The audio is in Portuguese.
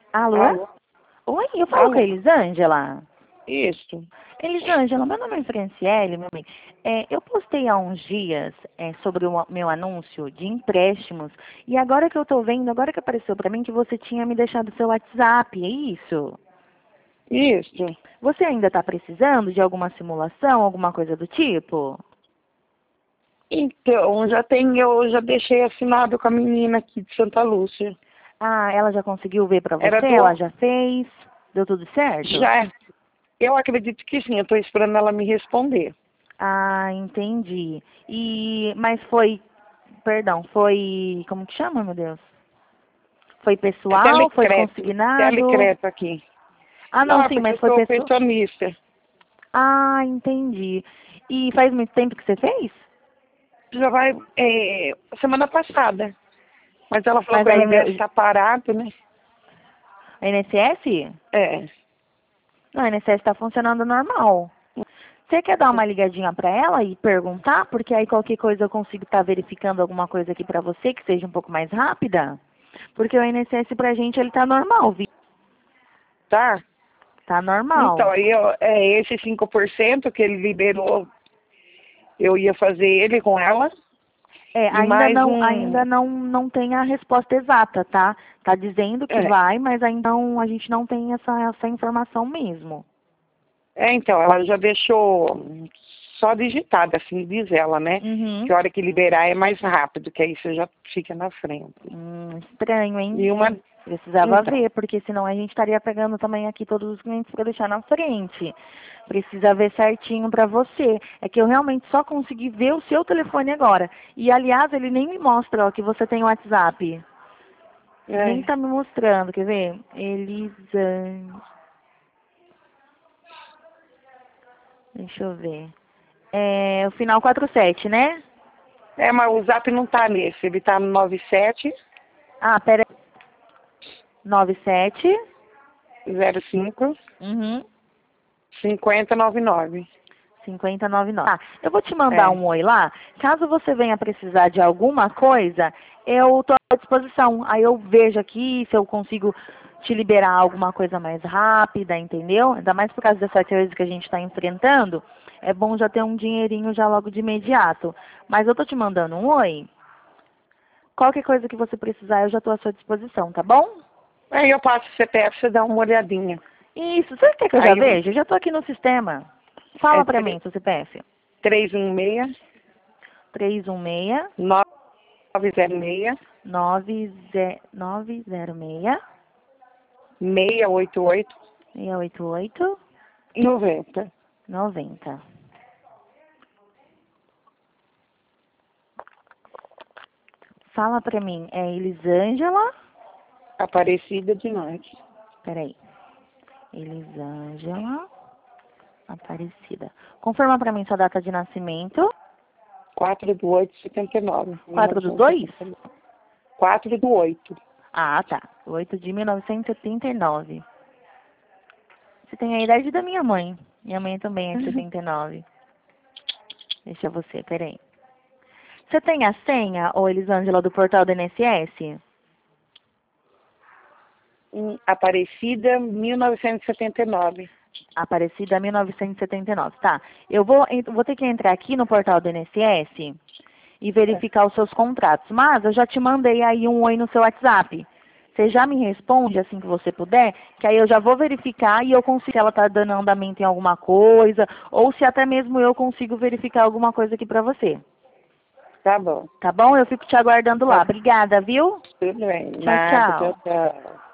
Alô? Alô? Oi, eu falo com a Alô? Elisângela. Isso. Elisângela, meu nome é Franciele, meu bem. Eu postei há uns dias sobre o meu anúncio de empréstimos e agora que eu tô vendo, agora que apareceu pra mim que você tinha me deixado seu WhatsApp, é isso? Isso. Você ainda tá precisando de alguma simulação, alguma coisa do tipo? Então, eu já deixei assinado com a menina aqui de Santa Lúcia. Ah, ela já conseguiu ver pra Era você? Ela já fez? Deu tudo certo? Já, eu acredito que sim, eu tô esperando ela me responder. Ah, entendi. Mas foi, perdão, foi, como que chama, meu Deus? Foi É pessoal? Foi consignado? telecreto aqui. Ah, Não, não, é sim, porque mas eu foi sou pessoal. pensionista. Ah, entendi. E faz muito tempo que você fez? Já vai, semana passada. Mas ela falou Mas que o aí, INSS está parado, né? a INSS? É. Não, a INSS está funcionando normal. Você quer dar uma ligadinha para ela e perguntar? Porque aí qualquer coisa eu consigo estar verificando alguma coisa aqui para você que seja um pouco mais rápida? Porque o INSS pra gente ele tá normal, viu? Tá? Tá Então, normal. esse 5% que ele liberou, eu ia fazer ele com ela. E mais Ainda um. não tem a resposta exata, tá? Tá dizendo que É, vai, mas ainda não, a gente não tem essa informação mesmo. então, ela já deixou só digitada, assim diz ela, né? Que Uhum. a hora que liberar é mais rápido, que aí você já fica na frente. Estranho, hein? E uma. Precisava Então, ver, porque senão a gente estaria pegando também aqui todos os clientes para deixar na frente. Precisa ver certinho para você. É que eu realmente só consegui ver o seu telefone agora. E aliás, ele nem me mostra, ó, que você tem o WhatsApp. Nem é, tá me mostrando, quer ver? Elisângela. Deixa eu ver. É o final 47, né? mas o Zap não tá nesse, ele tá no 97 Ah, pera aí. 97. 05 Uhum. 5099. 5099. Ah, eu vou te mandar É, um oi lá. Caso você venha precisar de alguma coisa, eu estou à disposição. Aí eu vejo aqui se eu consigo te liberar alguma coisa mais rápida, entendeu? Ainda mais por causa dessa crise que a gente está enfrentando. É bom já ter um dinheirinho já logo de imediato. Mas eu tô te mandando um oi. Qualquer coisa que você precisar, eu já estou à sua disposição, tá bom? aí eu passo o CPF, você dá uma olhadinha. Isso. Você quer que eu já Aí veja? Eu já estou aqui no sistema. Fala é pra mim, seu CPF. 316 316 906 906 688 688 90. 90. Fala pra mim, é Elisângela? Aparecida de Norte. Peraí. Elisângela Aparecida. Confirma pra mim sua data de nascimento. 4/8/79. 4 do 2? 4/8. Ah, tá. 8 de 1979. Você tem a idade da minha mãe. Minha mãe também é de 79. Deixa você, peraí. Você tem a senha, ô Elisângela, do portal do INSS? Aparecida 1979. Aparecida 1979. Tá. Eu vou ter que entrar aqui no portal do INSS e verificar os seus contratos. Mas eu já te mandei aí um oi no seu WhatsApp. Você já me responde assim que você puder, que aí eu já vou verificar e eu consigo se ela está dando andamento em alguma coisa, ou se até mesmo eu consigo verificar alguma coisa aqui pra você. Tá bom. Tá bom? Eu fico te aguardando lá. Tá Obrigada, viu? tudo bem. Tchau, Nada. Tchau, tchau. tchau.